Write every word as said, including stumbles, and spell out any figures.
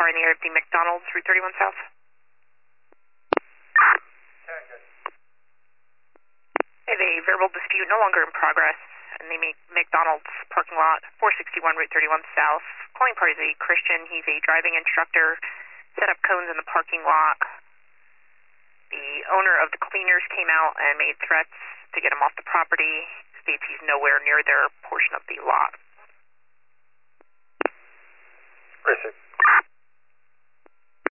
car in the area of the McDonald's, Route thirty-one South. I have a verbal dispute no longer in progress in the McDonald's parking lot, four sixty-one Route thirty-one South. Calling part is a Christian. He's a driving instructor. Set up cones in the parking lot. The owner of the cleaners came out and made threats to get him off the property. States he's nowhere near their portion of the lot. Precinct.